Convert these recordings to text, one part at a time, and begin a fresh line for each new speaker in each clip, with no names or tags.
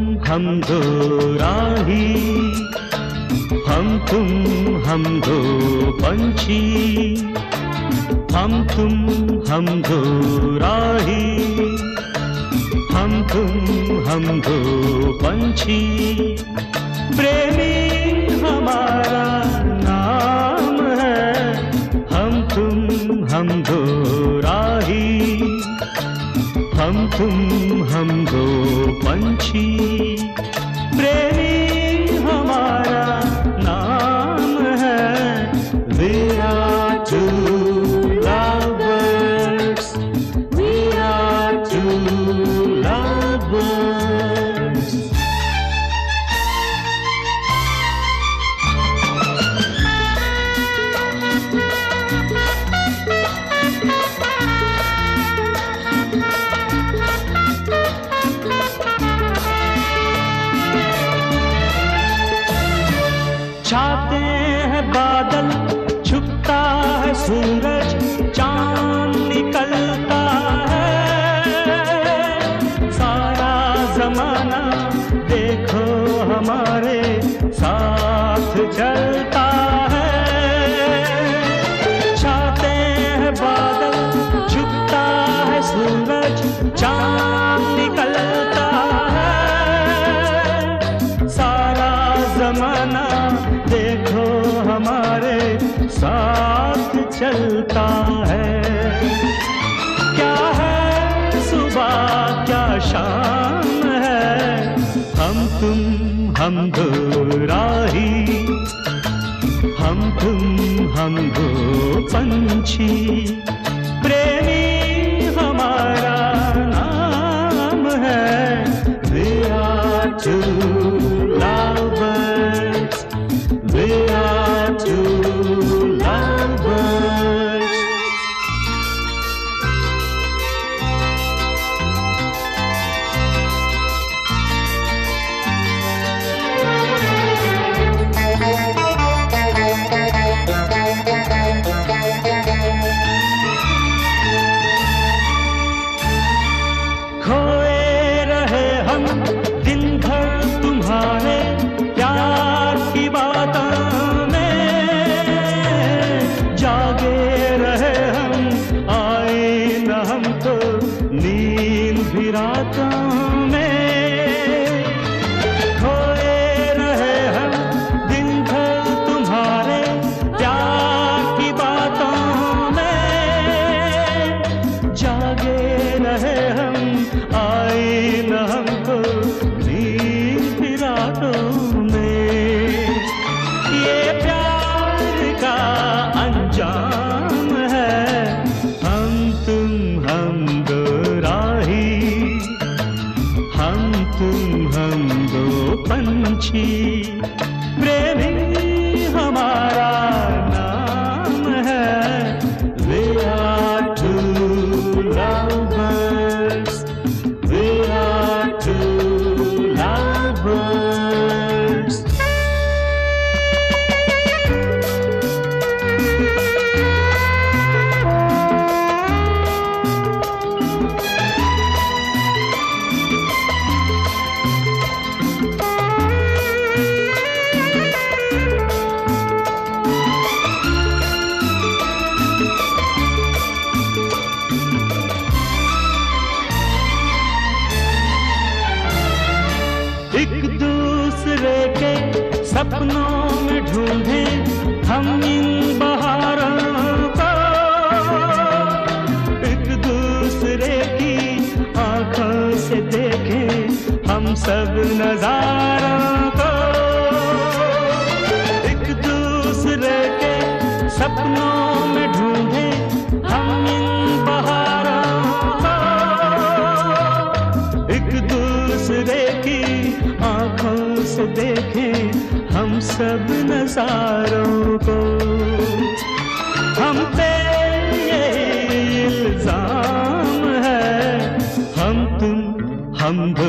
हम दो राही, हम दो पंछी, हम दो राही, हम दो पंछी। प्रेमी हमारा नाम है, हम दो राही, हम दो पंछी। प्रेमी हमारा नाम है, we are two lovers, we are two lovers। छाते हैं बादल, छुपता है सूरज, चांद निकलता है। सारा जमाना देखो हमारे साथ चलता है। छाते हैं बादल, छुपता है सूरज, चांद निकलता है। सारा जमाना देखो हमारे साथ चलता है। क्या है सुबह क्या शाम है, हम दो राही, हम दो पंछी। प्रेमी हमारा नाम है, we are two lovers, we are two lovers। खोए रहे हम दिन भर तुम्हारे प्यार की बातों में, जागे रहे हम, आए न हमको नींद भी रातों में। खोए रहे हम दिन भर तुम्हारे प्यार की बातों में, जागे रहे हम, आए न हमको नींद भी रातों में। ये प्यार का अंजाम है, हम दो राही, हम दो पंछी। प्रेमी हमारा नाम है, we are two lovers, we are two lovers। एक दूसरे के सपनों में ढूंढे हम इन बहारों को, एक दूसरे की आंखों से देखें हम सब नजारों को। एक दूसरे के सपनों में ढूंढे हम इन बहारों को, एक दूसरे की आंखों से देखें हम सब नजारों को। हम पे ये इल्जाम है, हम दो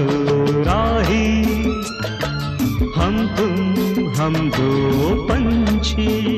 राही, हम दो पंछी।